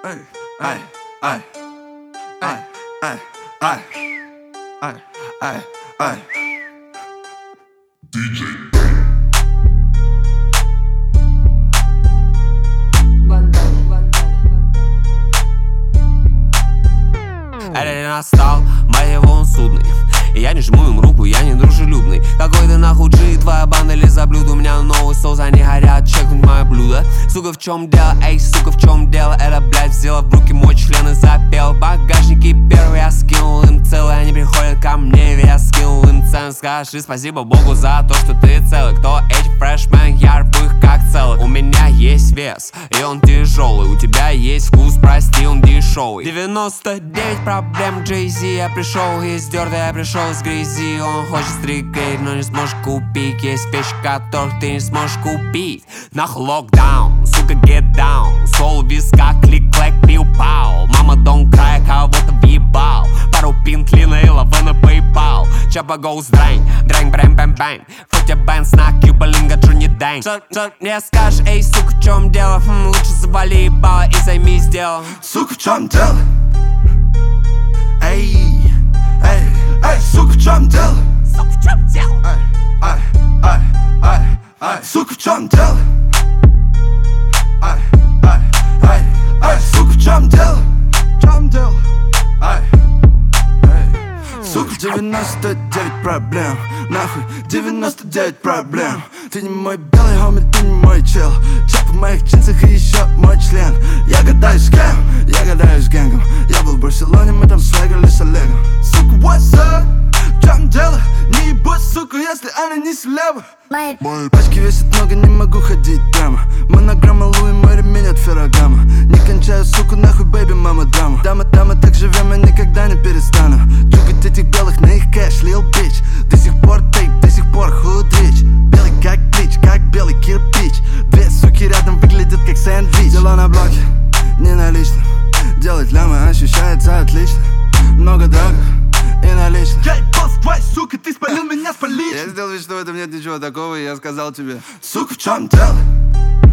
Ай, ай, ай, ай, ай, ай, ай, ай, ай. Это не настал, мать его, он судный. И я не жму им руку, я не дружелюбный. Какой ты нахуй G, твоя банда лизоблюд. У меня новый соус, они горят, чекнуть мое блюдо. Сука, в чем дело, эй, сука, в чем дело? Это, блядь, взяла в руки мой член и запел. Багажники первый я скинул им целый. Они приходят ко мне, я скинул им цену. Скажи спасибо Богу за то, что ты целый. Кто эти фрешмен, я рву их как целый. У меня есть вес, и он тяжелый. У тебя есть вкус, прости, он дешевый. 99 проблем, Jay-Z. Я пришел из дерта, я пришел с грязи. Он хочет стригейт, но не сможешь купить. Есть вещи, которых ты не сможешь купить. Нахуй локдаун, сука, get down. Сол в висках, клик-клэк, пиу-пау. Мама, don't cry, кого-то въебал. Пару пинтлина и лавы на PayPal. Чапа goes драйн, драйн, брэм, бэм, бэм. Фотя бэн, снак, юбалинга, джуни дэнг. Что мне скажешь, эй, сука, в чем дело? Лучше завали ебало и займись делом. Сука, в чем дело? Эй, эй, эй, сука, в чем дело? Сука, в чем дело? Ай, ай, ай, ай, сука, в чем дело? Ай, ай, ай, ай, сука, в чем дело? В чем дело? Ай, ай. Сука, 99 проблем. Нахуй 99 проблем. Ты не мой белый хоми, ты не мой чел. Чап в моих джинсах и еще мой член. Я гадаюсь с кем? Я гадаюсь с гэнгом. Я был в Барселоне, мы там свегали с Олегом. Сука, what's up? В чем дело? Не ебать, сука, если она не слева. Мои пачки весят много, не могу ходить прямо. Монограмма Луи, мой ремень от Феррагама. Не кончаю, сука, нахуй, бэйби, мама, драма. Дама, так живем, я никогда не перестану. Чукать этих белых на их кэш, лил бич. До сих пор тейк, до сих пор худрич. Белый как блич, как белый кирпич. Две суки рядом выглядят как сэндвич. Дела на блоке, не налично. Делать лямы ощущается отлично. Много драгов и наличных. Эй, босс, твой, сука, ты спалил меня с поличным. Я сделал вид, что в этом нет ничего такого, и я сказал тебе: сука, в чем дело?